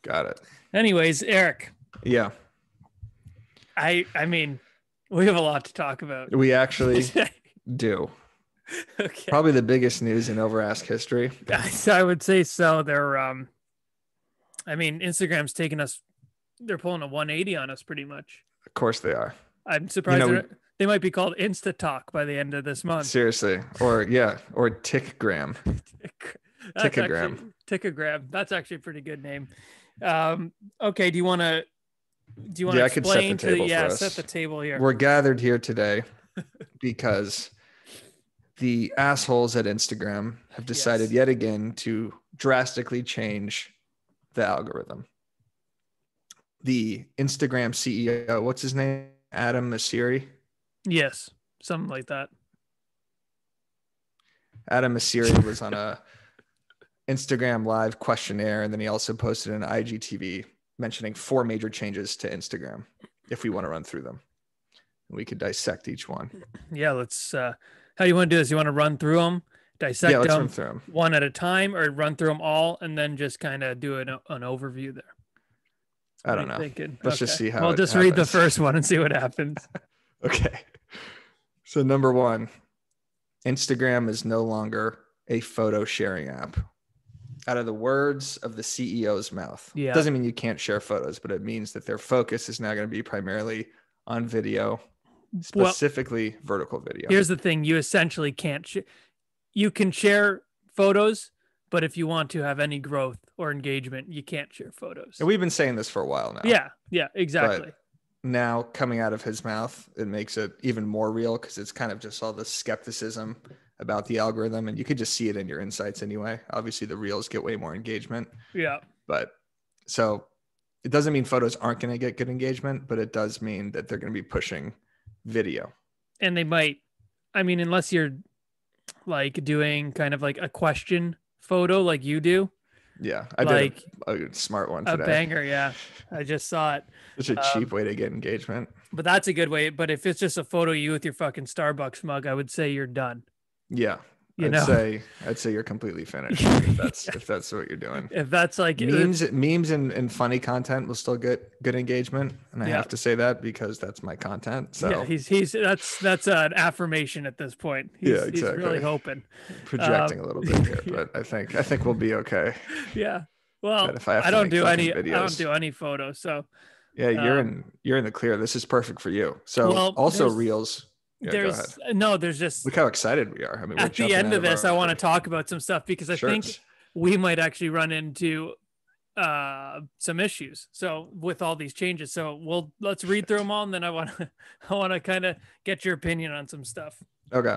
Got it. Anyways, Eric, Yeah. I mean, we have a lot to talk about. We actually do. Okay. Probably the biggest news in Overask history. I would say so. I mean, Instagram's taking us, they're pulling a 180 on us pretty much. Of course they are. I'm surprised they might be called Insta Talk by the end of this month. Seriously. Or Tickgram. Tickagram. That's actually a pretty good name. Okay. Do you want to explain set the table here? We're gathered here today because the assholes at Instagram have decided yet again to drastically change the algorithm. The Instagram CEO, what's his name? Adam Mosseri? Yes, something like that. Adam Mosseri was on a Instagram live questionnaire, and then he also posted an IGTV mentioning 4 major changes to Instagram. If we want to run through them, we could dissect each one. Yeah, let's. How do you want to do this? You want to run through them, dissect let's them, run through them one at a time, or run through them all and then just kind of do an overview there? I don't know. Let's just see how. Well, just read the first one and see what happens. Okay. So number 1, Instagram is no longer a photo sharing app. Out of the words of the CEO's mouth. Yeah. Doesn't mean you can't share photos, but it means that their focus is now going to be primarily on video, specifically vertical video. Here's the thing. You essentially can't. You can share photos, but if you want to have any growth or engagement, you can't share photos. And we've been saying this for a while now. Yeah, exactly. But now coming out of his mouth, it makes it even more real because it's kind of just all this skepticism about the algorithm, and you could just see it in your insights anyway. Obviously the reels get way more engagement. Yeah. But so it doesn't mean photos aren't going to get good engagement, but it does mean that they're going to be pushing video. And they might, I mean, unless you're like doing kind of like a question photo like you do. Yeah. I did a smart one today. A banger. Yeah. I just saw it. Such a cheap way to get engagement. But that's a good way. But if it's just a photo of you with your fucking Starbucks mug, I would say you're done. Yeah. I'd say you're completely finished if that's what you're doing. If that's like memes and funny content will still get good engagement. And I have to say that because that's my content. So yeah, he's that's an affirmation at this point. Exactly. He's really hoping. Projecting a little bit here, but I think we'll be okay. Yeah. Well, I don't do any photos. So yeah, you're in the clear. This is perfect for you. So reels. Yeah, there's just look how excited we are. I mean, at the end of this, I want to talk about some stuff because I think we might actually run into some issues. So with all these changes, so let's read through them all, and then I want to kind of get your opinion on some stuff. Okay.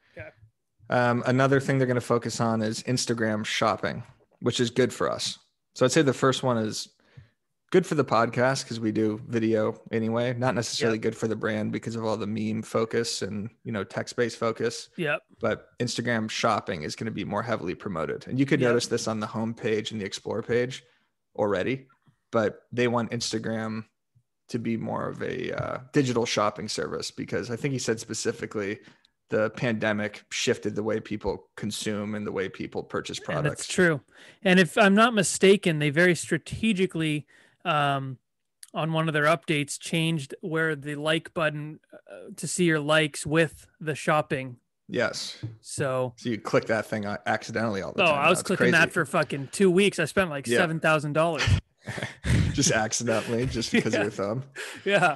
Another thing they're going to focus on is Instagram shopping, which is good for us. So I'd say the first one is good for the podcast because we do video anyway, not necessarily good for the brand because of all the meme focus and, text-based focus. Yep. But Instagram shopping is going to be more heavily promoted. And you could notice this on the home page and the explore page already, but they want Instagram to be more of a digital shopping service because I think he said specifically the pandemic shifted the way people consume and the way people purchase products. And that's true. And if I'm not mistaken, they very strategically on one of their updates changed where the like button to see your likes with the shopping. Yes. So you click that thing accidentally all the time. Oh, I was clicking that for fucking 2 weeks. I spent like $7,000. Just accidentally, just because of your thumb. Yeah.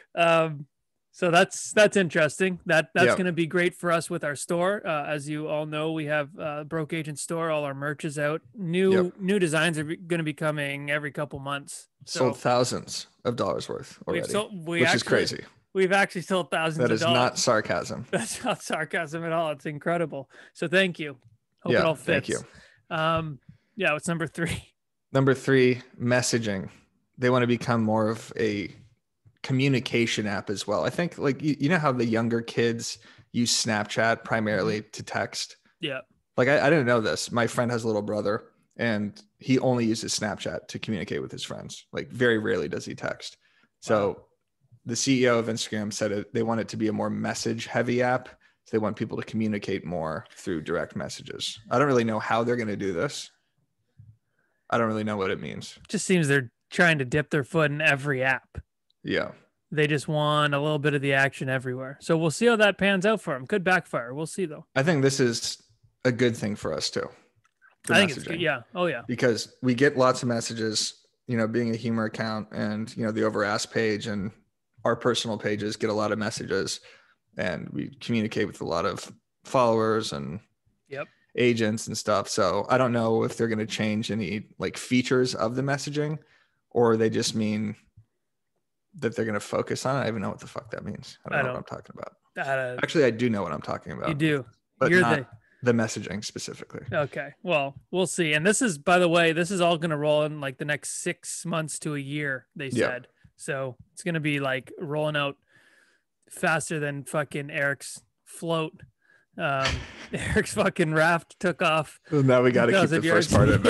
So that's interesting. That's going to be great for us with our store. As you all know, we have Broke Agent store. All our merch is out. New designs are going to be coming every couple months. Sold thousands of dollars worth already, which is crazy. We've actually sold thousands of dollars. That is not sarcasm. That's not sarcasm at all. It's incredible. So thank you. Hope it all fits. Thank you. What's number 3? Number 3, messaging. They want to become more of a communication app as well. I think like, you know how the younger kids use Snapchat primarily to text? Yeah. Like I didn't know this. My friend has a little brother and he only uses Snapchat to communicate with his friends. Like very rarely does he text. So the CEO of Instagram said they want it to be a more message heavy app. So they want people to communicate more through direct messages. I don't really know how they're going to do this. I don't really know what it means. Just seems they're trying to dip their foot in every app. Yeah. They just want a little bit of the action everywhere. So we'll see how that pans out for them. Could backfire. We'll see though. I think this is a good thing for us too. I think it's good. Yeah. Oh yeah. Because we get lots of messages, you know, being a humor account, and, you know, the Over Ask page and our personal pages get a lot of messages, and we communicate with a lot of followers and agents and stuff. So I don't know if they're going to change any like features of the messaging, or they just mean that they're going to focus on it. I don't even know what the fuck that means. I don't know what I'm talking about. Actually, I do know what I'm talking about. You do, but you're not the messaging specifically. Okay. Well, we'll see. And this is, by the way, this is all going to roll in like the next 6 months to a year, they said. So it's going to be like rolling out faster than fucking Eric's float. Eric's fucking raft took off. Well, now we got to keep the first part in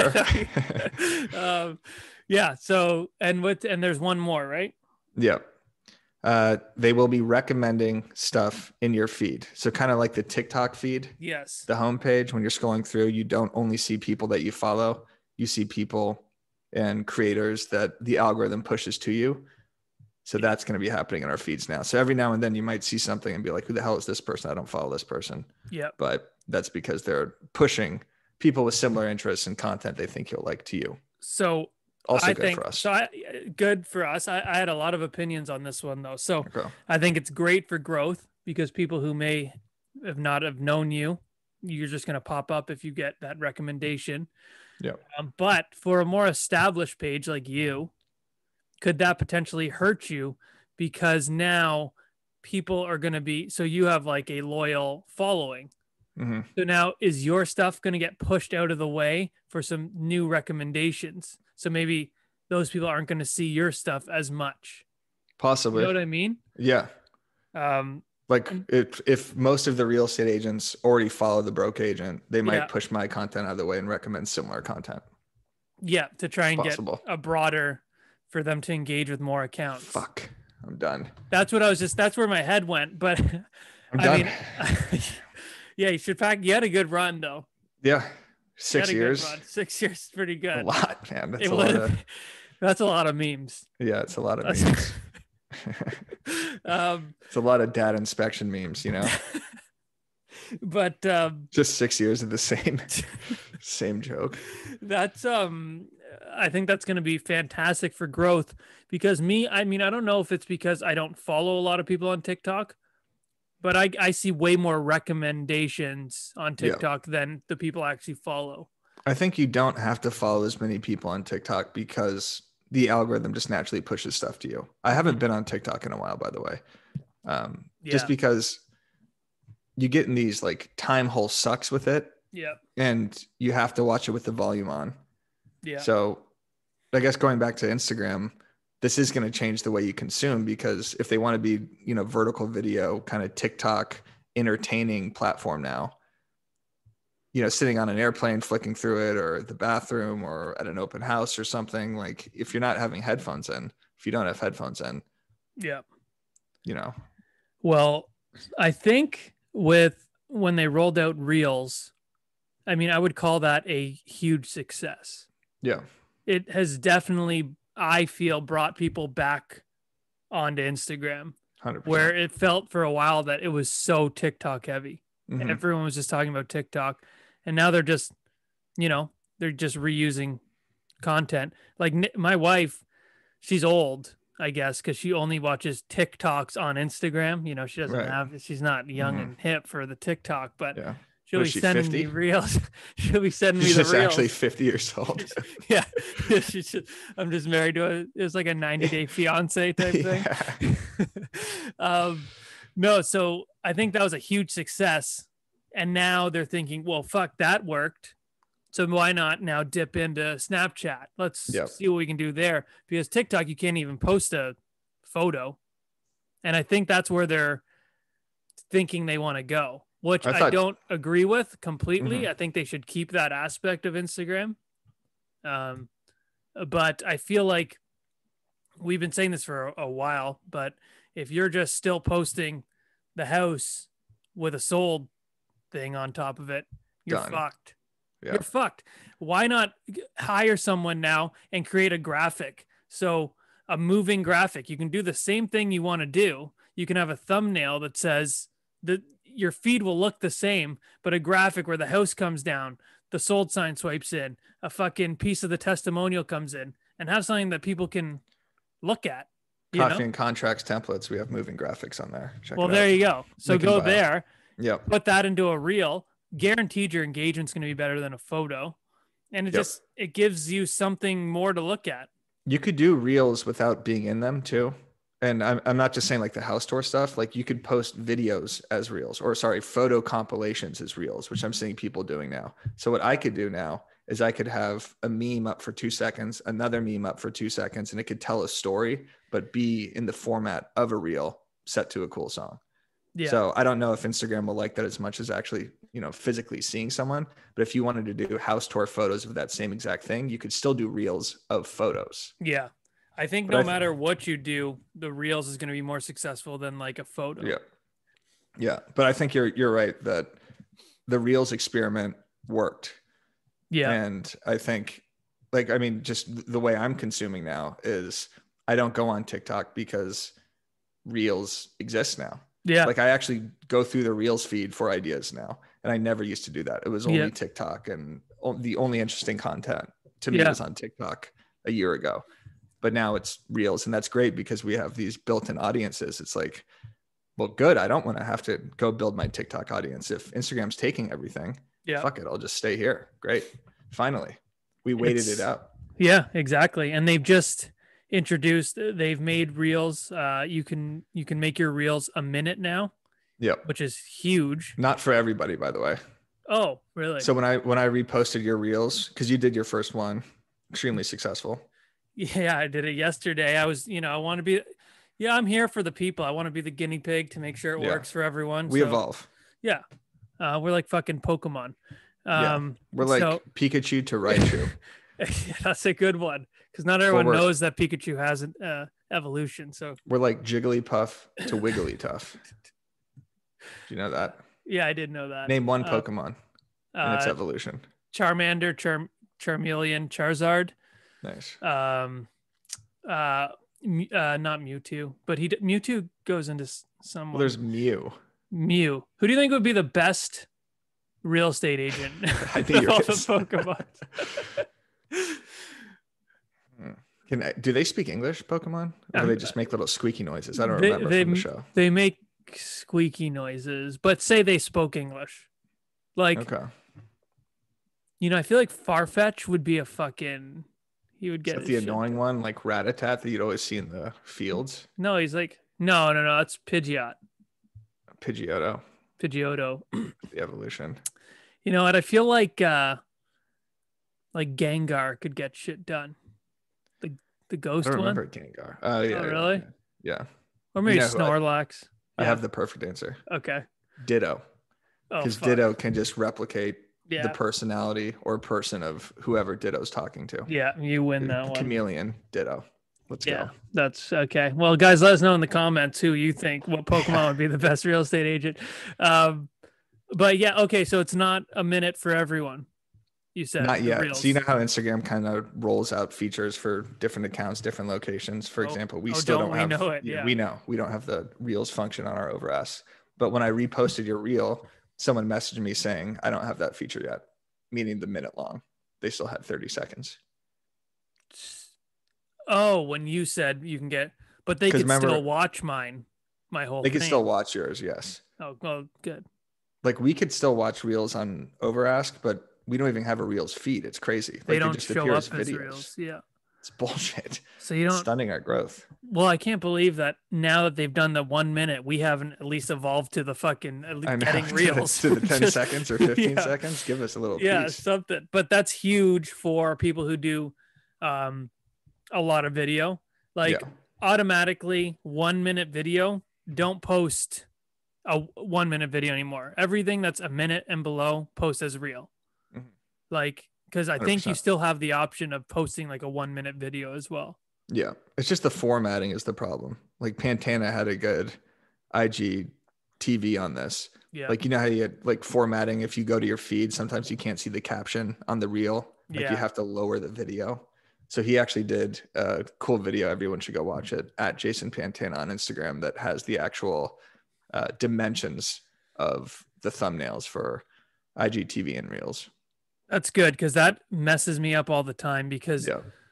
there. Yeah. So, and there's one more, right? Yeah. They will be recommending stuff in your feed. So kind of like the TikTok feed. Yes. The homepage, when you're scrolling through, you don't only see people that you follow. You see people and creators that the algorithm pushes to you. So that's going to be happening in our feeds now. So every now and then you might see something and be like, who the hell is this person? I don't follow this person. Yeah. But that's because they're pushing people with similar interests and content they think you'll like to you. So also good for us. So good for us. I had a lot of opinions on this one though. So I think it's great for growth, because people who may have not have known you, you're just going to pop up if you get that recommendation. Yeah. But for a more established page like you, could that potentially hurt you? Because now people are going to be, so you have like a loyal following. Mm-hmm. So now is your stuff going to get pushed out of the way for some new recommendations? So maybe those people aren't going to see your stuff as much. Possibly. You know what I mean? Yeah. Like if most of the real estate agents already follow the broke agent, they might push my content out of the way and recommend similar content. Yeah. To try and get a broader, for them to engage with more accounts. Fuck. I'm done. That's where my head went. But I mean, yeah, you should pack. You had a good run though. Yeah. 6 years. 6 years is pretty good. A lot, man. That's a lot of memes. Yeah, it's a lot of memes. It's a lot of data inspection memes, you know. But just 6 years of the same joke. That's I think that's going to be fantastic for growth, because I don't know if it's because I don't follow a lot of people on TikTok, but I see way more recommendations on TikTok than the people I actually follow. I think you don't have to follow as many people on TikTok because the algorithm just naturally pushes stuff to you. I haven't been on TikTok in a while, by the way. Just because you get in these like time hole sucks with it. Yeah. And you have to watch it with the volume on. Yeah. So I guess going back to Instagram, this is going to change the way you consume, because if they want to be, you know, vertical video kind of TikTok entertaining platform now, you know, sitting on an airplane, flicking through it, or the bathroom, or at an open house or something, like if you're not having headphones in, if you don't have headphones in, you know. Well, I think when they rolled out Reels, I mean, I would call that a huge success. Yeah. It has definitely, I feel, brought people back onto Instagram, 100%. Where it felt for a while that it was so TikTok heavy. Mm-hmm. And everyone was just talking about TikTok. And now they're just, you know, they're just reusing content. Like my wife, she's old, I guess, because she only watches TikToks on Instagram. You know, she doesn't she's not young and hip for the TikTok, but she'll be sending 50? Me reels. She'll be sending me the reels. She's actually 50 years old. Yeah. I'm just married to it was like a 90-day fiance type thing. No, so I think that was a huge success. And now they're thinking, well, fuck, that worked. So why not now dip into Snapchat? Let's see what we can do there. Because TikTok, you can't even post a photo. And I think that's where they're thinking they want to go, which I don't agree with completely. Mm-hmm. I think they should keep that aspect of Instagram. But I feel like we've been saying this for a while, but if you're just still posting the house with a sold thing on top of it, you're fucked. you're fucked. Why not hire someone now and create a graphic? So a moving graphic, you can do the same thing you want to do. You can have a thumbnail that says that your feed will look the same, but a graphic where the house comes down, the sold sign swipes in, a fucking piece of the testimonial comes in, and have something that people can look at. Coffee and Contracts templates. We have moving graphics on there. Well, there you go. So go there. Yep. Put that into a reel. Guaranteed your engagement's going to be better than a photo. And it gives you something more to look at. You could do reels without being in them too. And I'm not just saying like the house tour stuff. Like you could post videos as reels, or photo compilations as reels, which I'm seeing people doing now. So what I could do now is I could have a meme up for 2 seconds, another meme up for 2 seconds, and it could tell a story, but be in the format of a reel set to a cool song. Yeah. So I don't know if Instagram will like that as much as actually, physically seeing someone. But if you wanted to do house tour photos of that same exact thing, you could still do reels of photos. Yeah. I think no matter what you do, the reels is going to be more successful than like a photo. Yeah. Yeah. But I think you're right that the reels experiment worked. Yeah. And I think just the way I'm consuming now is I don't go on TikTok because reels exist now. Yeah. Like I actually go through the reels feed for ideas now. And I never used to do that. It was only TikTok, and the only interesting content to me was on TikTok a year ago. But now it's reels, and that's great because we have these built-in audiences. It's like, well, good. I don't want to have to go build my TikTok audience. If Instagram's taking everything, fuck it. I'll just stay here. Great. Finally, we waited it out. Yeah, exactly. And they've just they've made reels. You can make your reels a minute now. Yep. Which is huge. Not for everybody, by the way. Oh, really? So when I reposted your reels, because you did your first one, extremely successful. Yeah, I did it yesterday. I was, I want to be, I'm here for the people. I want to be the guinea pig to make sure it works for everyone. We evolve. Yeah. We're like fucking Pokemon. We're like Pikachu to Raichu. That's a good one. Because not everyone knows that Pikachu has an evolution. So we're like Jigglypuff to Wigglytuff. Do you know that? Yeah, I did know that. Name one Pokemon in its evolution. Charmander, Charmeleon, Charizard. Nice. Not Mewtwo, but Mewtwo goes into someone. Well, there's Mew. Who do you think would be the best real estate agent? I think you're all the Pokemon. Do they speak English, Pokemon? Or do they just make little squeaky noises? I don't remember from the show. They make squeaky noises, but say they spoke English. Like, okay. I feel like Farfetch would be he would get the annoying one, like Rattata that you'd always see in the fields. No, he's like, no, that's Pidgeot. Pidgeotto. The evolution. You know what? I feel like Gengar could get shit done. The ghost one. I don't remember Gengar. Oh, yeah. Oh, really? Yeah. Or maybe Snorlax. I have the perfect answer. Okay. Ditto. Because Ditto can just replicate the personality or person of whoever Ditto's talking to. Yeah, you win that one. Chameleon, Ditto. Let's go. That's okay. Well, guys, let us know in the comments who you think, what Pokemon would be the best real estate agent. But yeah, okay, so it's not a minute for everyone. You said not yet. So you know how Instagram kind of rolls out features for different accounts, different locations. For example, we still don't have. Know it. Yeah, we know we don't have the Reels function on our Overask. But when I reposted your reel, someone messaged me saying I don't have that feature yet, meaning the minute long. They still had 30 seconds. Oh, when you said you can get, but they could still watch my whole thing. They could still watch yours, yes. Oh, well, good. Like we could still watch Reels on Overask, but we don't even have a Reels feed. It's crazy. They don't show up as Reels. Yeah. It's bullshit. So you don't stunning our growth. Well, I can't believe that now that they've done the 1 minute, we haven't at least evolved to the fucking getting Reels to the 10 seconds or 15 seconds. Give us a little piece. Something. But that's huge for people who do a lot of video. Like automatically 1 minute video. Don't post a 1 minute video anymore. Everything that's a minute and below, post as reel. Mm-hmm. Like, because I think 100%. You still have the option of posting like a 1 minute video as well. Yeah. It's just the formatting is the problem. Like Pantana had a good IGTV on this, Yeah. Like, you know how you get like formatting, if you go to your feed, sometimes you can't see the caption on the reel. Like you have to lower the video. So he actually did a cool video. Everyone should go watch it at Jason Pantana on Instagram that has the actual dimensions of the thumbnails for IGTV and Reels. That's good because that messes me up all the time because,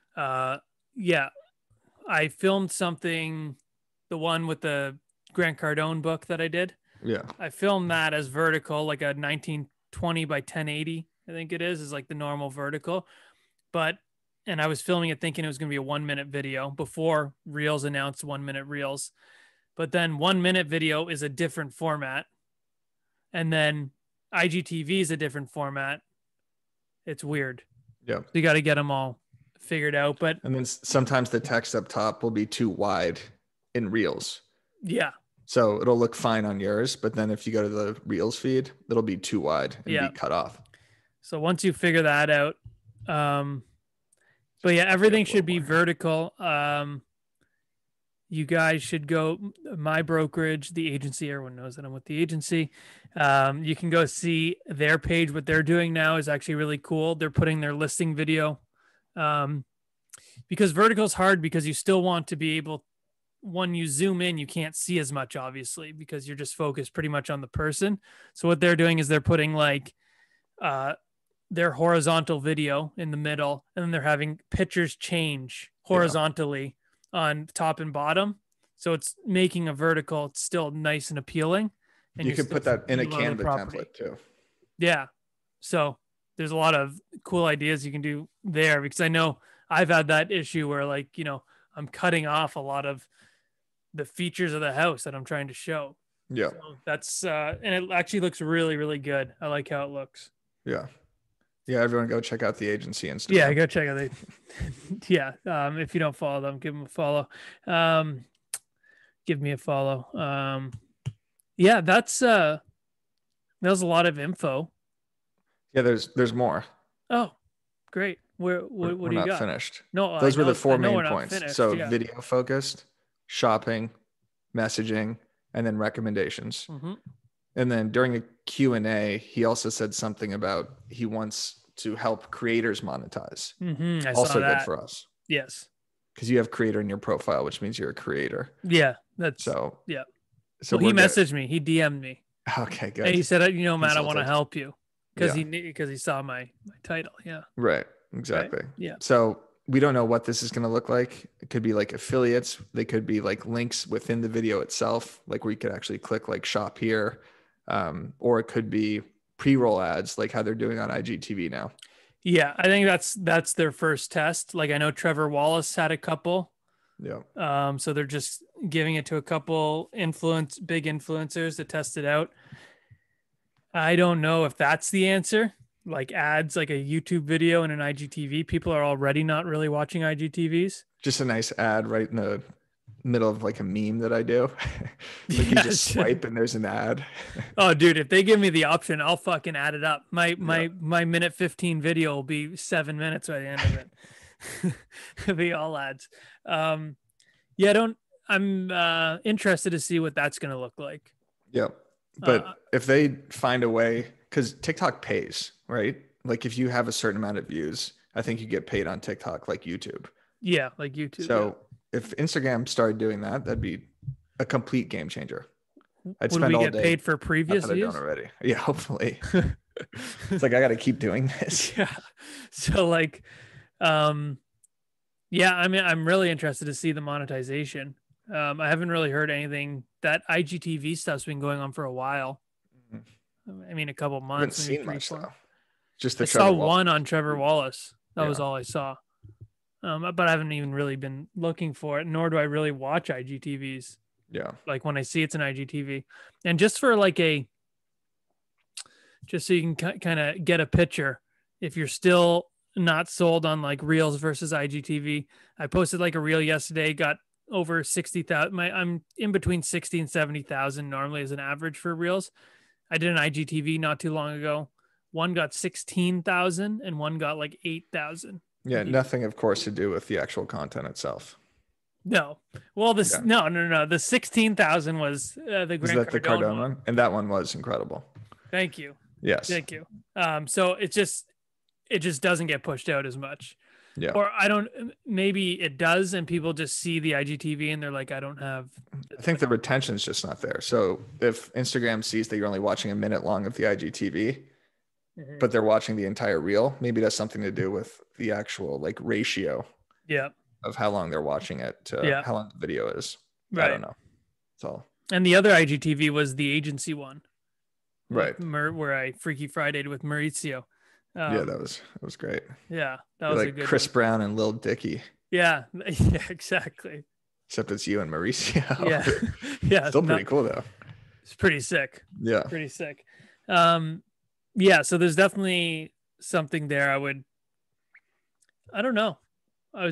I filmed something, the one with the Grant Cardone book that I did. Yeah. I filmed that as vertical, like a 1920 by 1080, I think it is like the normal vertical. And I was filming it thinking it was going to be a 1 minute video before Reels announced 1 minute Reels. But then 1 minute video is a different format. And then IGTV is a different format. It's weird. Yeah. So you got to get them all figured out. And then sometimes the text up top will be too wide in Reels. Yeah. So it'll look fine on yours, but then if you go to the Reels feed, it'll be too wide and be cut off. So once you figure that out, but yeah, everything should be vertical. You guys should go, my brokerage, the agency, everyone knows that I'm with the agency. You can go see their page. What they're doing now is actually really cool. They're putting their listing video, because vertical is hard because you still want to be able, when you zoom in, you can't see as much, obviously, because you're just focused pretty much on the person. So what they're doing is they're putting like their horizontal video in the middle, and then they're having pictures change horizontally on top and bottom. So it's making a vertical. It's still nice and appealing. And you can put that in a Canva template too. Yeah. So there's a lot of cool ideas you can do there, because I know I've had that issue where, like, you know, I'm cutting off a lot of the features of the house that I'm trying to show. Yeah. So that's, and it actually looks really, really good. I like how it looks. Yeah. Yeah. Everyone go check out the agency Instagram. Yeah. Go check out the, yeah. If you don't follow them, give them a follow. Give me a follow. Yeah, that was a lot of info. Yeah. There's more. Oh, great. What do you got? Finished. No, those were the four main points. So video focused, shopping, messaging, and then recommendations. Mm-hmm. And then during a Q&A, he also said something about he wants to help creators monetize. Mm-hmm. Also good for us. Yes. Because you have creator in your profile, which means you're a creator. Yeah. So So he messaged me. He DM'd me. Okay, good. And he said, you know, Matt, I want to help you. Because he saw my title. Yeah. Right. Exactly. Right? Yeah. So we don't know what this is going to look like. It could be like affiliates. They could be like links within the video itself, like where you could actually click like shop here. Or it could be pre-roll ads, like how they're doing on IGTV now. Yeah. I think that's their first test. Like I know Trevor Wallace had a couple. Yeah. So they're just giving it to a couple big influencers to test it out. I don't know if that's the answer. Like ads, like a YouTube video and an IGTV. People are already not really watching IGTVs. Just a nice ad right in the middle of like a meme that I do. You just swipe and there's an ad. Oh, dude, if they give me the option, I'll fucking add it up. My minute 15 video will be 7 minutes by the end of it. It'll be all ads. I'm interested to see what that's going to look like. Yep. But if they find a way, because TikTok pays, right? Like if you have a certain amount of views, I think you get paid on TikTok like YouTube. Yeah, like YouTube. So if Instagram started doing that, that'd be a complete game changer. Would we get paid for previous views? Already. Yeah, hopefully. It's like I got to keep doing this. Yeah. So like, I mean, I'm really interested to see the monetization. I haven't really heard anything. That IGTV stuff's been going on for a while. Mm-hmm. I mean, a couple months. I haven't seen much though. Just I saw one on Trevor Wallace. That was all I saw. But I haven't even really been looking for it, nor do I really watch IGTVs. Yeah. Like when I see it's an IGTV. And just for like just so you can kind of get a picture, if you're still not sold on like Reels versus IGTV, I posted like a reel yesterday, got over 60,000. I'm in between 60 and 70,000 normally as an average for Reels. I did an IGTV not too long ago. One got 16,000 and one got like 8,000. Yeah, nothing, of course, to do with the actual content itself. No. Well, no. The 16,000 was the Grant Is that the Cardone one? And that one was incredible. Thank you. Yes. Thank you. So it just doesn't get pushed out as much. Yeah. Or maybe it does, and people just see the IGTV and they're like, I don't have. I think the retention is just not there. So if Instagram sees that you're only watching a minute long of the IGTV, but they're watching the entire reel, maybe that's something to do with the actual like ratio. Yeah. Of how long they're watching it to how long the video is. Right. I don't know. So. And the other IGTV was the agency one. Right. Where I Freaky Friday'd with Mauricio. Yeah, that was great. Yeah, that was like a good Chris one. Brown and Lil Dicky. Yeah, exactly. Except it's you and Mauricio. Yeah, yeah. Still pretty cool though. It's pretty sick. Yeah, pretty sick. Yeah. So there's definitely something there. I don't know. I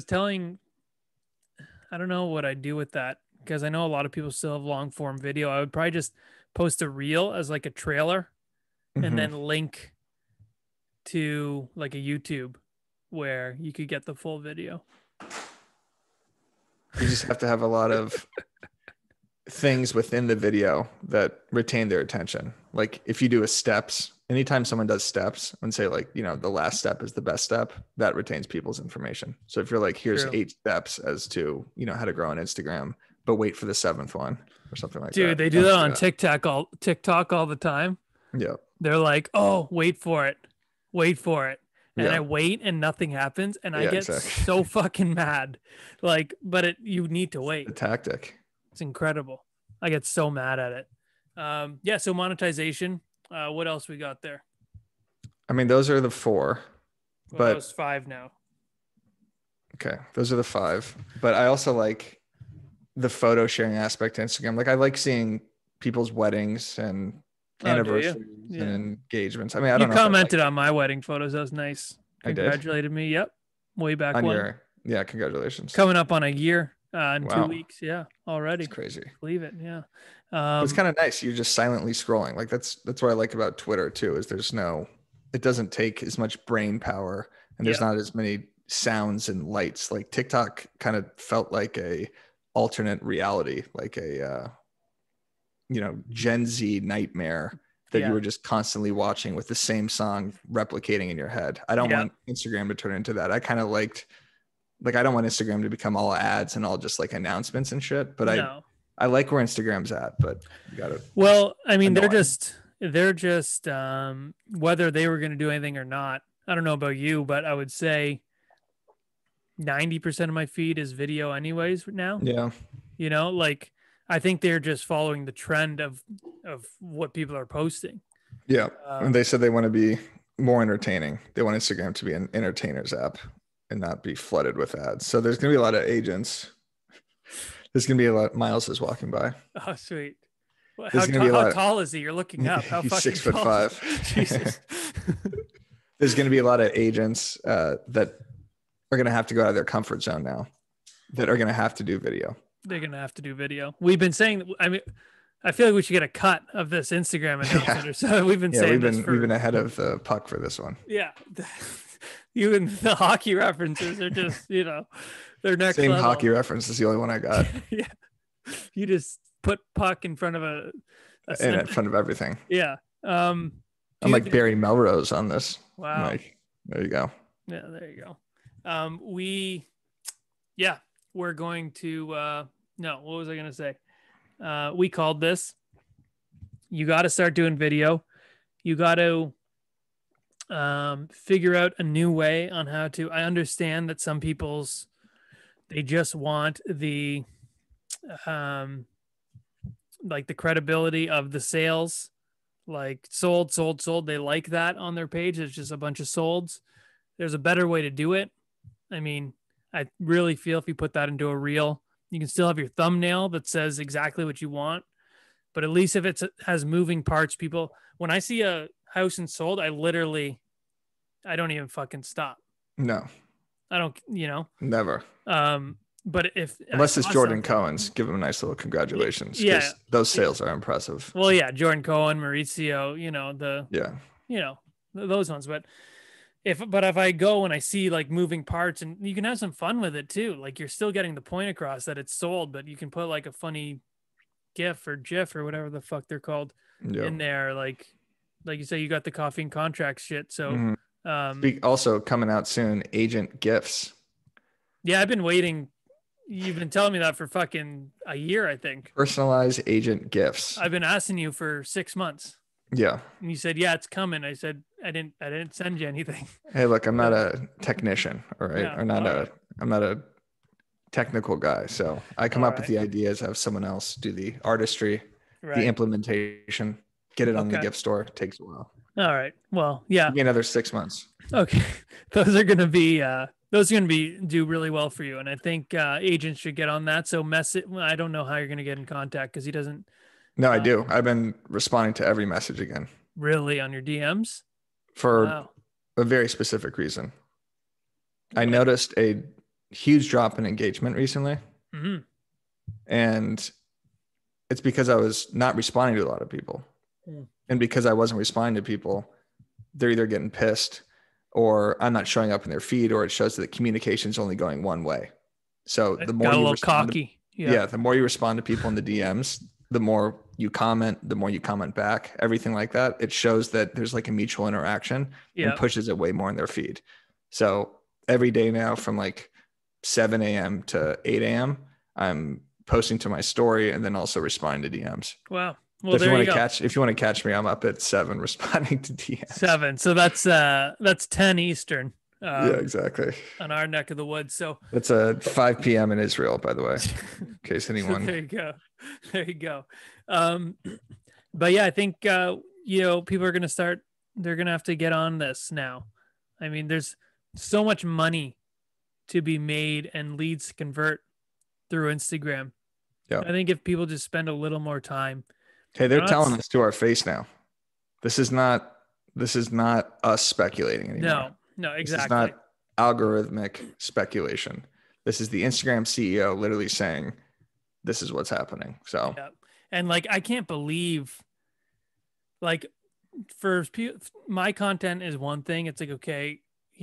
don't know what I'd do with that because I know a lot of people still have long form video. I would probably just post a reel as like a trailer and then link to like a YouTube where you could get the full video. You just have to have a lot of things within the video that retain their attention. Like if you do a steps, anytime someone does steps and say like, you know, the last step is the best step, that retains people's information. So if you're like, here's 8 steps as to, you know, how to grow on Instagram, but wait for the 7th one or something like that. Dude, they do that on TikTok all the time. Yeah. They're like, oh, wait for it. And I wait and nothing happens. And I get so fucking mad. Like, but you need to wait. The tactic. It's incredible. I get so mad at it. Yeah. So monetization. What else we got there? I mean, those are the 4. But those 5 now. Okay. Those are the 5. But I also like the photo sharing aspect to Instagram. Like I like seeing people's weddings and anniversaries and engagements. I mean, I don't know. You commented on my wedding photos. That was nice. Congratulated me. Yep. Way back when. Yeah. Congratulations. Coming up on a year in 2 weeks. Yeah. Already. It's crazy. Believe it. Yeah. It's kind of nice. You're just silently scrolling. Like that's what I like about Twitter too, is it doesn't take as much brain power and there's not as many sounds and lights. Like TikTok kind of felt like a alternate reality, like a, Gen Z nightmare that you were just constantly watching with the same song replicating in your head. I don't want Instagram to turn into that. I kind of liked, like, I don't want Instagram to become all ads and all just like announcements and shit, but I like where Instagram's at, but you gotta. Well, I mean, they're just whether they were going to do anything or not. I don't know about you, but I would say 90% of my feed is video anyways now. Yeah. You know, like I think they're just following the trend of what people are posting. Yeah. And they said they want to be more entertaining. They want Instagram to be an entertainer's app and not be flooded with ads. So there's going to be a lot of agents. There's going to be a lot. Miles is walking by. Oh, sweet. Well, how tall is he? You're looking up. How He's fucking 6'5". Jesus. There's going to be a lot of agents that are going to have to go out of their comfort zone now, that are going to have to do video. They're going to have to do video. We've been saying, I mean, I feel like we should get a cut of this Instagram announcement or so. We've been saying we've been ahead of the puck for this one. Yeah. You and the hockey references are just, they're next Same level. Hockey reference is the only one I got. Yeah. You just put puck in front of in front of everything. Yeah. I'm like Barry Melrose on this. Wow. Like, there you go. Yeah, there you go. We're going to no, what was I gonna say? We called this. You gotta start doing video. You gotta figure out a new way on how to. I understand that some people's they just want the like the credibility of the sales, like sold. They like that on their page. It's just a bunch of solds. There's a better way to do it. I mean, I really feel if you put that into a reel, you can still have your thumbnail that says exactly what you want. But at least if it has moving parts, people, when I see a house and sold, I don't even fucking stop. No, I don't, never. But unless it's Jordan Cohen's, give him a nice little congratulations. Yeah. Those sales are impressive. Well, yeah. Jordan Cohen, Mauricio, those ones. But if I go and I see like moving parts, and you can have some fun with it too. Like you're still getting the point across that it's sold, but you can put like a funny GIF or GIF or whatever the fuck they're called in there. Like you say, you got the coffee and contracts shit. So, also coming out soon, agent gifts. Yeah, I've been waiting. You've been telling me that for fucking a year, I think. Personalized agent gifts. I've been asking you for 6 months. Yeah. And you said, yeah, it's coming. I said, I didn't send you anything. Hey, look, I'm not a technician, all right? Yeah, I'm not a technical guy. So I come up with the ideas, have someone else do the artistry, the implementation, get it on the gift store. It takes a while. All right. Well, yeah. Give me another 6 months. Okay. Those are going to do really well for you. And I think agents should get on that. So I don't know how you're going to get in contact because he doesn't. No, I do. I've been responding to every message again. Really? On your DMs? For a very specific reason. I noticed a huge drop in engagement recently. Mm-hmm. And it's because I was not responding to a lot of people. Mm. And because I wasn't responding to people, they're either getting pissed or I'm not showing up in their feed, or it shows that the communication is only going one way. So the more you respond, the more you respond to people in the DMs, the more you comment back, everything like that. It shows that there's like a mutual interaction and pushes it way more in their feed. So every day now from like 7 a.m. to 8 a.m., I'm posting to my story and then also responding to DMs. Wow. Well, so if you want to catch me, I'm up at 7 responding to DMs. 7. So that's 10 Eastern. Yeah, exactly. On our neck of the woods. So it's 5 p.m. in Israel, by the way, in case anyone. So there you go. But yeah, I think, people are going to start, they're going to have to get on this now. I mean, there's so much money to be made and leads to convert through Instagram. Yeah. I think if people just spend a little more time. Hey, they're telling us to our face now. This is not us speculating anymore. No, exactly. This is not algorithmic speculation. This is the Instagram CEO literally saying, this is what's happening. So, and like, I can't believe, like, for my content is one thing. It's like, okay,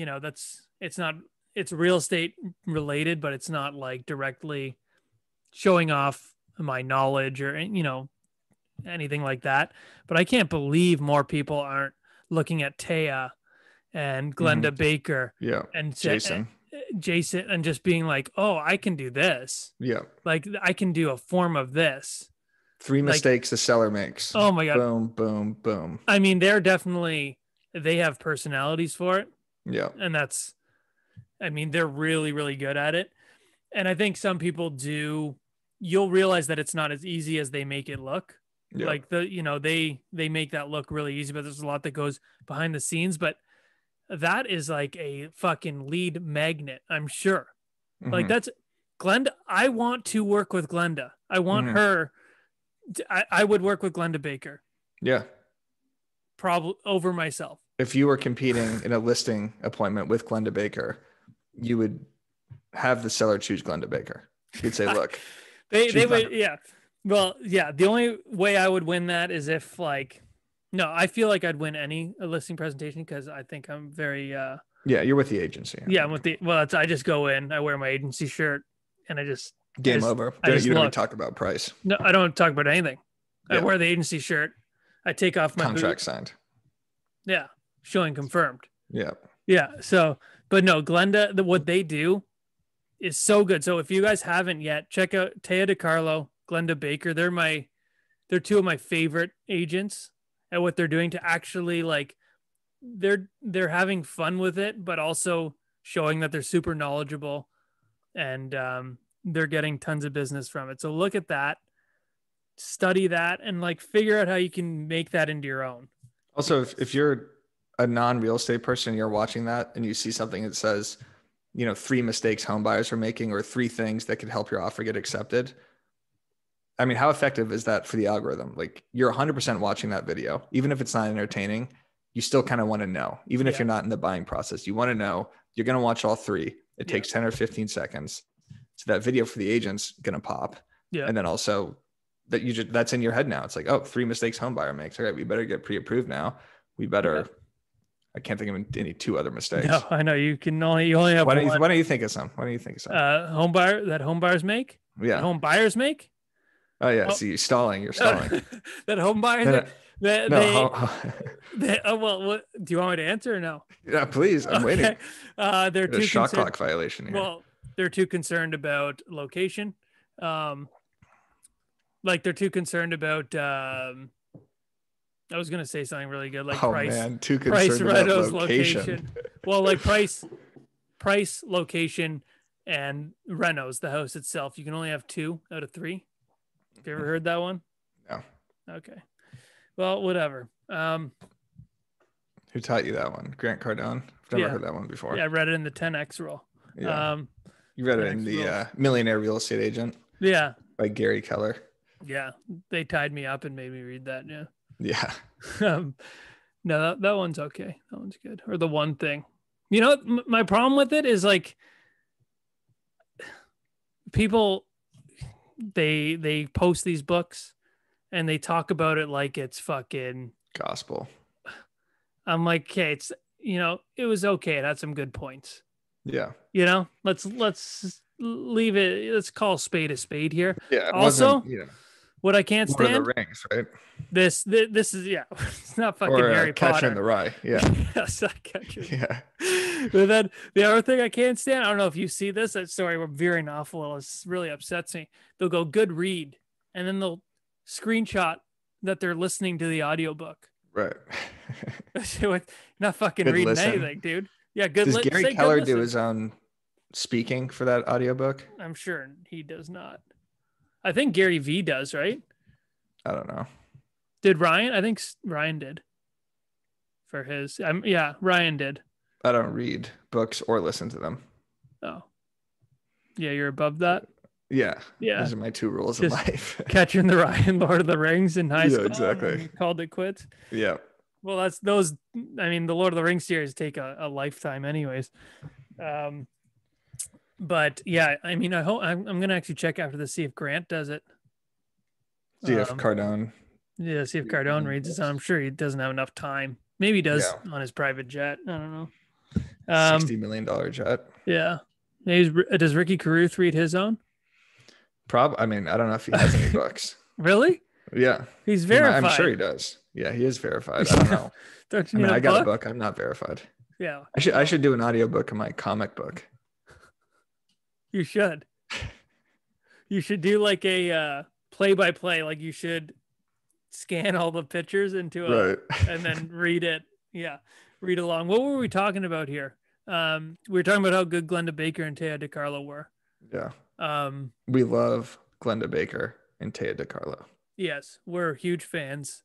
it's real estate related, but it's not like directly showing off my knowledge or, anything like that. But I can't believe more people aren't looking at Taya and Glenda Baker and Jason and just being like, oh, I can do this. Yeah. Like I can do a form of this. 3 mistakes the seller makes. Oh my God. Boom, boom, boom. I mean, they have personalities for it. Yeah. And they're really, really good at it. And I think some people you'll realize that it's not as easy as they make it look. Yeah. Like they make that look really easy, but there's a lot that goes behind the scenes. But that is like a fucking lead magnet, I'm sure. Mm-hmm. Like that's Glenda. I want to work with Glenda. I want her. I would work with Glenda Baker. Yeah. Probably over myself. If you were competing in a listing appointment with Glenda Baker, you would have the seller choose Glenda Baker. You'd say, look, they would. Yeah. Well, yeah. The only way I would win that is if no, I feel like I'd win any listing presentation because I think I'm very. Yeah, you're with the agency. Yeah, I'm with I just go in, I wear my agency shirt, and I just game over. You don't talk about price. No, I don't talk about anything. Yeah. I wear the agency shirt. I take off my contract signed. Yeah, showing confirmed. Yeah. Yeah. So, but no, Glenda, what they do is so good. So if you guys haven't yet, check out Taya DeCarlo, Glenda Baker. They're two of my favorite agents at what they're doing to actually they're having fun with it, but also showing that they're super knowledgeable and they're getting tons of business from it. So look at that, study that, and figure out how you can make that into your own. Also, if you're a non-real estate person, you're watching that and you see something that says, 3 mistakes home buyers are making or 3 things that could help your offer get accepted. I mean, how effective is that for the algorithm? Like you're 100% watching that video, even if it's not entertaining, you still kind of want to know, even if you're not in the buying process, you want to know, you're going to watch all 3. It takes 10 or 15 seconds. So that video for the agent's going to pop. Yeah. And then also that's in your head now. It's like, oh, 3 mistakes home buyer makes. All right, we better get pre-approved now. We better, I can't think of any two other mistakes. No, I know you only have Why one. Why don't you think of some? Home buyers make? Yeah. Home buyers make? Oh yeah. See, you're stalling. That home buyers well, what do you want me to answer or no? Yeah, please. I'm waiting. They're too shot clock violation here. Well, they're too concerned about location. Like they're too concerned about I was gonna say something really good, like price. Man, too concerned about location. Well, like price, location, and renos, the house itself. You can only have 2 out of 3. Have you ever heard that one? No. Okay. Well, whatever. Who taught you that one? Grant Cardone? I've never heard that one before. Yeah, I read it in the 10X rule. Yeah. You read it in the Millionaire Real Estate Agent? Yeah. By Gary Keller. Yeah. They tied me up and made me read that. Yeah. Yeah. No, that one's okay. That one's good. Or the one thing. You know, my problem with it is like people, they post these books and they talk about it like it's fucking gospel. I'm like, okay, it's, you know, it was okay. It had some good points. Yeah. You know, let's leave it. Let's call a spade here. Yeah. Also, what I can't stand. Lord of the Rings, right? This is it's not fucking Harry Potter. Catcher in the Rye. Yeah. Yes, I Catcher. Yeah. But then the other thing I can't stand, I don't know if you see this. Sorry, we're veering off a little. It really upsets me. They'll go good read, and then they'll screenshot that they're listening to the audiobook. Right. Not fucking good reading listen. anything, dude. Yeah, good. Does Gary Keller do his own speaking for that audiobook? I'm sure he does not. I think Gary V does, right? I don't know. Did Ryan? I think Ryan did for his. Yeah, Ryan did. I don't read books or listen to them. Oh. Yeah, you're above that? Yeah. Yeah. Those are my 2 rules of life. Catcher in the Rye and Lord of the Rings in high school. Yeah, exactly. Called it quits. Yeah. Well, that's those. I mean, the Lord of the Rings series take a lifetime, anyways. But yeah, I mean, I hope I'm gonna actually check after this, see if Grant does it. See if Cardone. Yeah, see if Cardone reads it. I'm sure he doesn't have enough time. Maybe he does on his private jet. I don't know. $60 million jet. Yeah. Maybe does Ricky Carruth read his own? I mean, I don't know if he has any books. Really? Yeah. He's verified. I'm sure he does. Yeah, he is verified. I don't know. Don't you I got a book. I'm not verified. Yeah. I should do an audiobook of my comic book. You should. You should do like a play-by-play. Like you should scan all the pictures into right. And then read it. Yeah. Read along. What were we talking about here? We were talking about how good Glenda Baker and Taya DeCarlo were. Yeah. We love Glenda Baker and Taya DeCarlo. Yes, we're huge fans.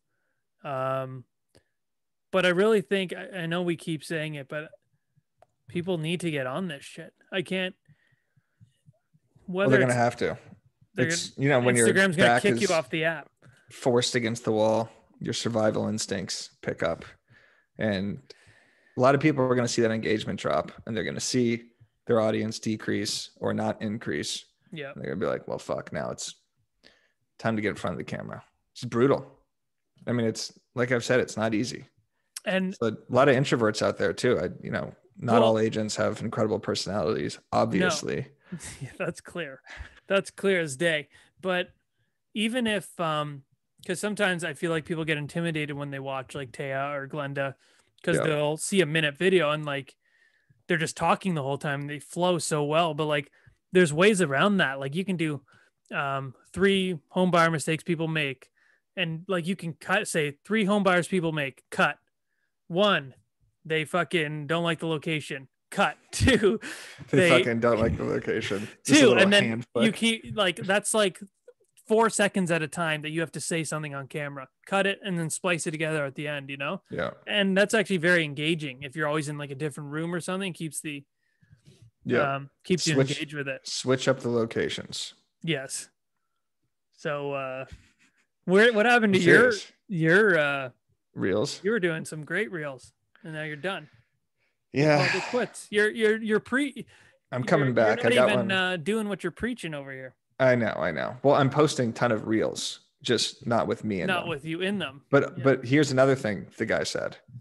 But I really think, I know we keep saying it, but people need to get on this shit. I can't. Well, they're gonna have to. It's when Instagram's gonna kick you off the app. Forced against the wall, your survival instincts pick up, and a lot of people are going to see that engagement drop, and they're going to see their audience decrease or not increase. Yeah, they're going to be like, "Well, fuck! Now it's time to get in front of the camera." It's brutal. I mean, it's like I've said, it's not easy, and so a lot of introverts out there too. Not all agents have incredible personalities, obviously. No. Yeah, that's clear. That's clear as day. But even if, because sometimes I feel like people get intimidated when they watch like Taya or Glenda, because they'll see a minute video and like they're just talking the whole time. They flow so well, but like there's ways around that. Like you can do 3 home buyer mistakes people make, and like you can say 3 home buyers people make. Cut 1, they fucking don't like the location. Cut 2, they fucking don't like the location. 2, and then you keep like that's like 4 seconds at a time that you have to say something on camera. Cut it and then splice it together at the end. Yeah. And that's actually very engaging. If you're always in like a different room or something, keeps you engaged with it. Switch up the locations. Yes. So what happened to your reels? You were doing some great reels, and now you're done. Yeah, it quits. You're I'm coming back. You're not even doing what you're preaching over here. I know. Well, I'm posting a ton of reels, just not with me in them. Not with you in them. But here's another thing the guy said.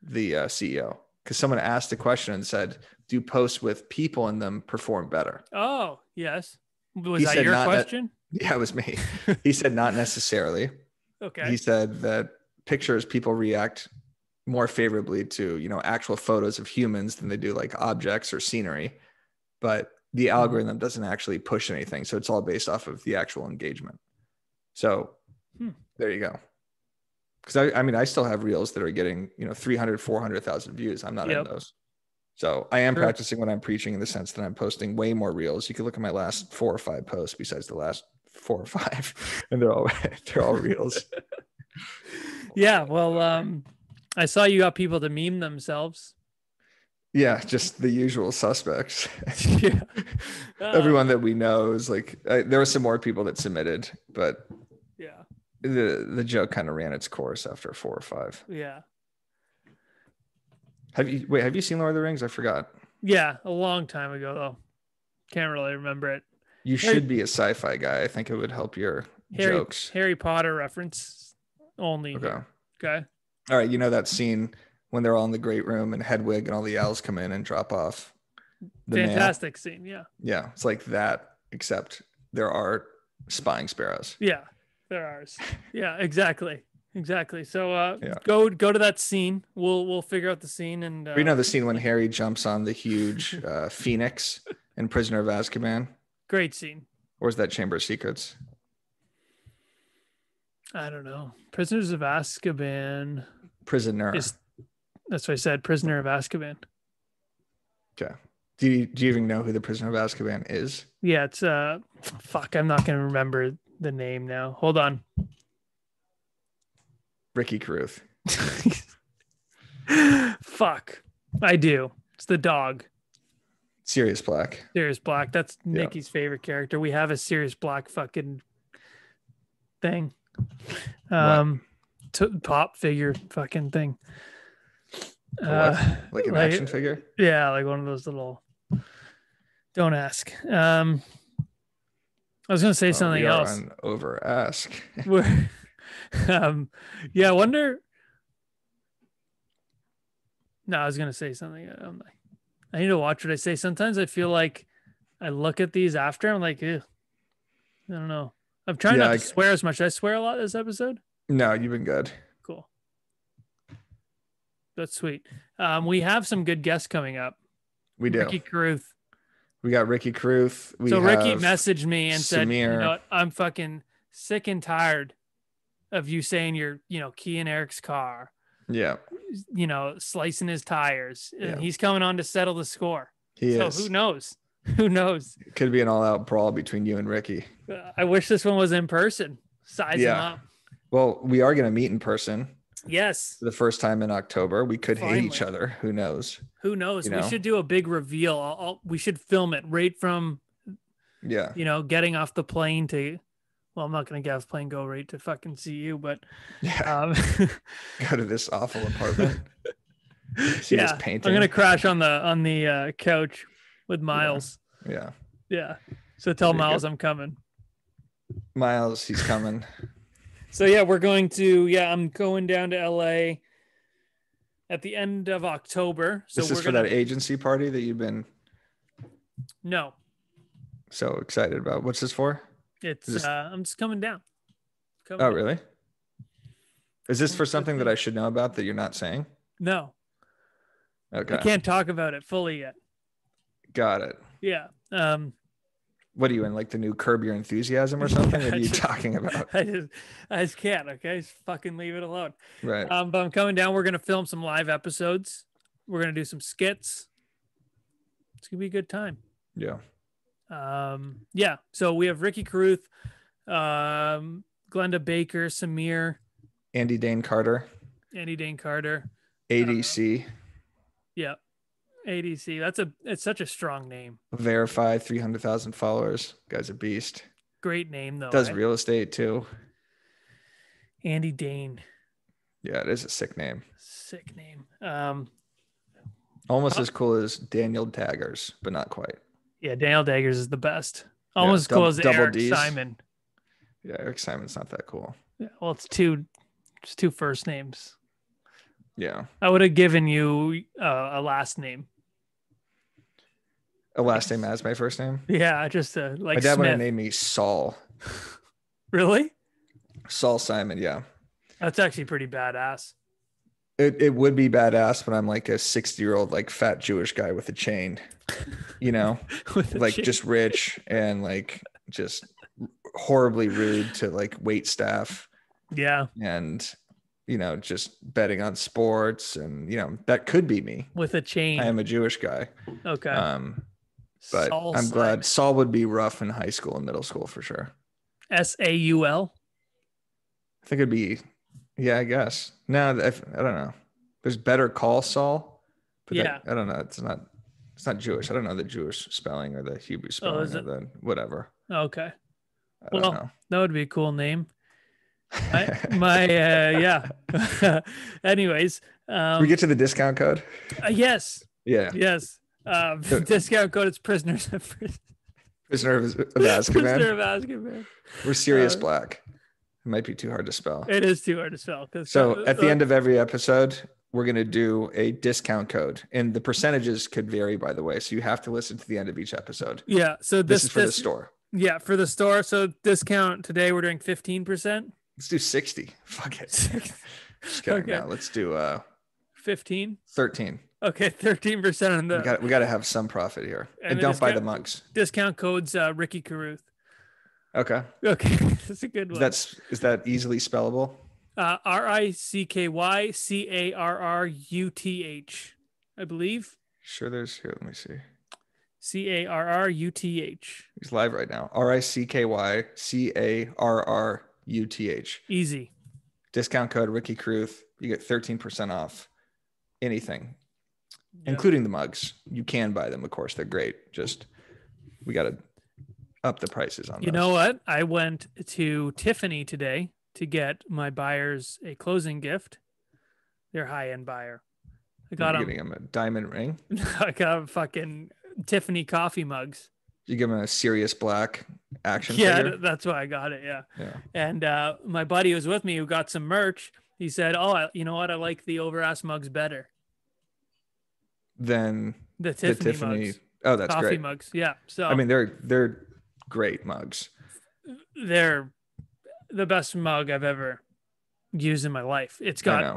the CEO, because someone asked a question and said, do posts with people in them perform better? Oh, yes. Was that your question? Yeah, it was me. He said not necessarily. Okay. He said that pictures, people react more favorably to, you know, actual photos of humans than they do like objects or scenery. But the algorithm doesn't actually push anything. So it's all based off of the actual engagement. So there you go. Because I mean, I still have reels that are getting, you know, 300, 400,000 views. I'm not in those. So I am practicing what I'm preaching in the sense that I'm posting way more reels. You can look at my last 4 or 5 posts besides the last 4 or 5, and they're all reels. Yeah. Well, I saw you got people to meme themselves. Yeah, just the usual suspects. Yeah. Everyone that we know is like, there were some more people that submitted, but yeah, the joke kind of ran its course after 4 or 5. Yeah. Have you seen Lord of the Rings? I forgot. Yeah, a long time ago though. Can't really remember it. You should be a sci-fi guy. I think it would help your jokes. Harry Potter reference only. Okay. All right. You know that scene when they're all in the great room and Hedwig and all the owls come in and drop off the fantastic scene. Yeah. Yeah. It's like that, except there are spying sparrows. Yeah, there are. Yeah, exactly. So go to that scene. We'll figure out the scene. And you know the scene when Harry jumps on the huge phoenix in Prisoner of Azkaban? Great scene. Or is that Chamber of Secrets? I don't know. Prisoners of Azkaban. That's what I said. Prisoner of Azkaban. Okay. Do you even know who the Prisoner of Azkaban is? Yeah, it's fuck. I'm not gonna remember the name now. Hold on. Ricky Carruth. Fuck. I do. It's the dog. Sirius Black. Sirius Black. That's Nikki's favorite character. We have a Sirius Black fucking thing. Pop figure fucking thing. Like an action figure? Yeah, like one of those little. Don't ask. I was gonna say something else. Over ask. Yeah, I wonder. No, I was gonna say something. I need to watch what I say. Sometimes I feel like I look at these after. I'm like, ew. I don't know. I'm trying not to swear as much. Did I swear a lot this episode? No, you've been good. Cool. That's sweet. We have some good guests coming up. We do. Ricky Carruth. We got Ricky Carruth. Ricky messaged me and said, Samir. you know, I'm fucking sick and tired of you saying you're, you know, key in Eric's car. Yeah. You know, slicing his tires. And he's coming on to settle the score. He is. Who knows? Who knows? It could be an all-out brawl between you and Ricky. I wish this one was in person. Size him up. Well, we are going to meet in person. Yes. For the first time in October. We could hate each other. Who knows? Who knows? We should do a big reveal. We should film it right from, you know, getting off the plane to, well, I'm not going to get off the plane, go right to fucking see you, but go to this awful apartment. See this painting. I'm going to crash on the couch with Miles. Yeah. So tell Miles I'm coming. Miles, he's coming. So we're going to, I'm going down to LA at the end of October. So this is for that agency party that you've been so excited about. What's this for? It's I'm just coming down. Really? Is this for something that I should know about that you're not saying? No. Okay. I can't talk about it fully yet. Got it. Yeah. What are you in, like the new Curb Your Enthusiasm or something? What are you talking about? I just can't. Okay, just fucking leave it alone. Right. But I'm coming down. We're gonna film some live episodes. We're gonna do some skits. It's gonna be a good time. Yeah. So we have Ricky Carruth, Glenda Baker, Samir, Andy Dane Carter, ADC. Yeah. ADC. It's such a strong name. Verified 300,000 followers. Guy's a beast. Great name though. Does real estate too. Andy Dane. Yeah, it is a sick name. Sick name. Almost as cool as Daniel Daggers, but not quite. Yeah, Daniel Daggers is the best. Almost as cool as Eric Simon. Yeah, Eric Simon's not that cool. Yeah, well, it's two first names. Yeah. I would have given you a last name. A last name as my first name? Yeah, just like my dad would have Smith. named me Saul. Really? Saul Simon, yeah. That's actually pretty badass. It would be badass, but I'm like a 60-year-old like fat Jewish guy with a chain, you know, like chain. Just rich and like just horribly rude to like wait staff. Yeah. And, you know, just betting on sports and, you know, that could be me. With a chain. I am a Jewish guy. Okay. But Saul I'm glad Simon. Saul would be rough in high school and middle school for sure. Saul? I think it'd be, yeah, I guess. No, I don't know. There's Better Call Saul. But yeah. I don't know. It's not Jewish. I don't know the Jewish spelling or the Hebrew spelling or the whatever. Okay. I don't know. That would be a cool name. Yeah. Anyways. we get to the discount code? Yes. Yeah. Yes. Discount code is Prisoners of Prisoner of Azkaban. Prisoner of Azkaban. We're Sirius Black. It might be too hard to spell. It is too hard to spell. So at the end of every episode, we're going to do a discount code. And the percentages could vary, by the way. So you have to listen to the end of each episode. Yeah. So this is for the store. Yeah, for the store. So discount today, we're doing 15%. Let's do 60. Fuck it. Just kidding. Okay. Now let's do 15. 13. Okay, 13% on the. We got to have some profit here, and don't buy the mugs. Discount code's Ricky Caruth. Okay, that's a good one. Is that easily spellable? RICKYCARRUTH, I believe. Sure, there's here. Let me see. CARRUTH. He's live right now. RICKYCARRUTH. Easy. Discount code Ricky Caruth. You get 13% off anything. Yep. Including the mugs. You can buy them, of course. They're great. Just we got to up the prices on those. You know what? I went to Tiffany today to get my buyers a closing gift. They're high-end buyer. I got giving them a diamond ring. I got fucking Tiffany coffee mugs. You give them a Sirius Black action figure? That's why I got it. Yeah. And my buddy was with me who got some merch. He said, "Oh, you know what? I like the Overass mugs better than the Tiffany mugs." Oh, that's coffee great. Mugs. Yeah. So I mean, they're great mugs. They're the best mug I've ever used in my life. It's got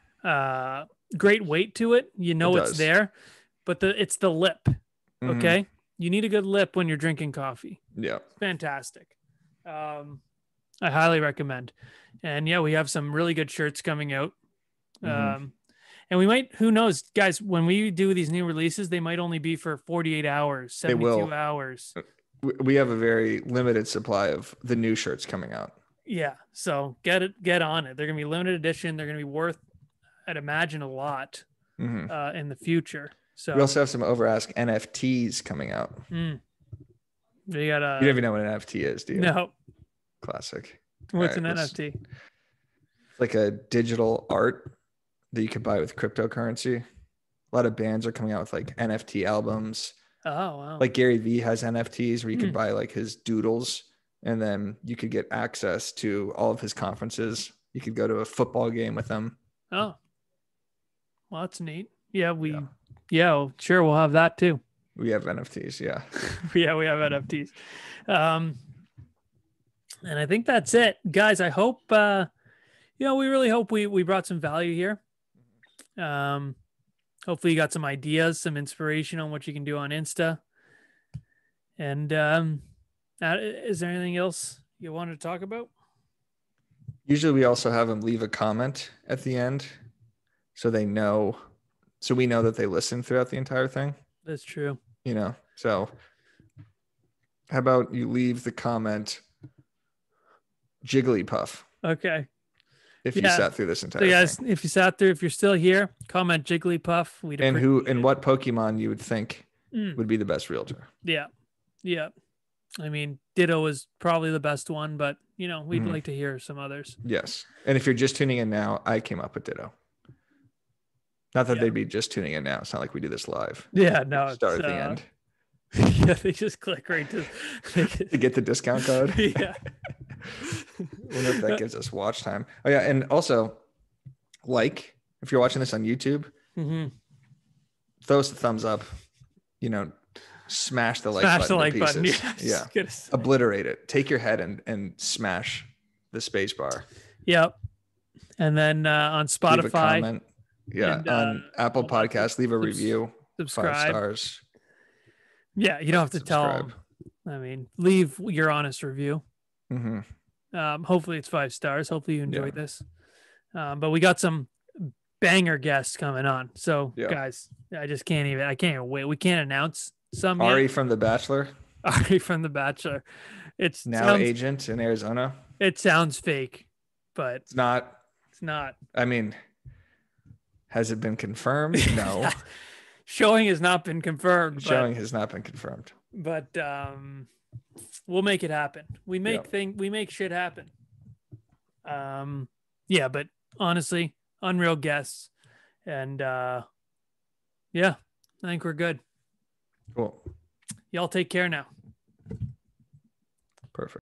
great weight to it. You know it's there, but it's the lip. Mm-hmm. Okay. You need a good lip when you're drinking coffee. Yeah. It's fantastic. I highly recommend. And yeah, we have some really good shirts coming out. Mm-hmm. And we might, who knows, guys, when we do these new releases, they might only be for 48 hours, 72 hours. We have a very limited supply of the new shirts coming out. Yeah. So get on it. They're going to be limited edition. They're going to be worth, I'd imagine, a lot in the future. So we also have some Overask NFTs coming out. You don't even know what an NFT is, do you? No. Classic. What's an NFT? Like a digital art that you could buy with cryptocurrency. A lot of bands are coming out with like NFT albums. Oh, wow. Like Gary Vee has NFTs where you could buy like his doodles, and then you could get access to all of his conferences. You could go to a football game with him. Oh, well, that's neat. Yeah, sure, we'll have that too. We have NFTs, yeah. Yeah, we have NFTs. And I think that's it. Guys, I hope, we really hope we brought some value here. Hopefully you got some ideas, some inspiration on what you can do on Insta. And is there anything else you wanted to talk about? Usually we also have them leave a comment at the end so we know that they listen throughout the entire thing. That's true. So how about you leave the comment Jigglypuff? Okay. If you sat through this entire thing. If you sat through, if you're still here, comment Jigglypuff. And what Pokemon you would think would be the best realtor. Yeah. Yeah. I mean, Ditto is probably the best one, but we'd like to hear some others. Yes. And if you're just tuning in now, I came up with Ditto. Not that they'd be just tuning in now. It's not like we do this live. Yeah, no. Start at the end. Yeah, they just click right to get the discount code. Yeah. I wonder if that gives us watch time. Oh yeah, and also If you're watching this on YouTube, throw us a thumbs up. Smash the like button. Smash the like button. Yeah. Obliterate it. Take your head and smash the space bar. Yep. And then on Spotify. Leave a comment. Yeah. And, on Apple Podcasts, leave a review. Subscribe. 5 stars. Yeah. You don't have to tell them. I mean, leave your honest review. Hopefully it's 5 stars. Hopefully you enjoyed this. But we got some banger guests coming on. So guys, I can't even wait. We can't announce some Ari yet. from The Bachelor. Ari from The Bachelor. It's now agent in Arizona. It sounds fake, but it's not. It's not. I mean, has it been confirmed? No. Showing has not been confirmed. Showing has not been confirmed. But we'll make it happen. We make shit happen. Yeah, but honestly, unreal guests. And I think we're good. Cool. Y'all take care now. Perfect.